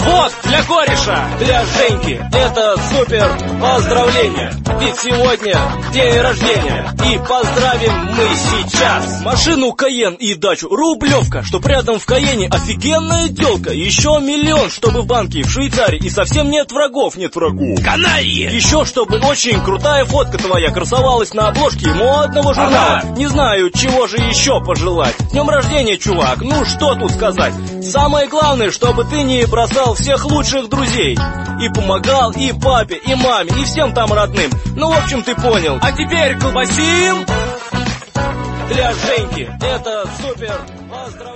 Вот, для кореша, для Женьки, это супер поздравление. Ведь сегодня день рождения, и поздравим мы сейчас. Машину Каен и дачу Рублевка, чтоб рядом в Каене офигенная тёлка. Еще миллион, чтобы в банке в Швейцарии и совсем нет врагов. Каналье! Еще чтобы очень крутая фотка твоя красовалась на обложке модного журнала. Не знаю, чего же еще пожелать. С днем рождения, чувак, ну что тут сказать. Самое главное, чтобы ты не бросал всех лучших друзей. И помогал и папе, и маме, и всем там родным. Ну, в общем, ты понял. А теперь колбасим! Для Женьки это супер поздравление.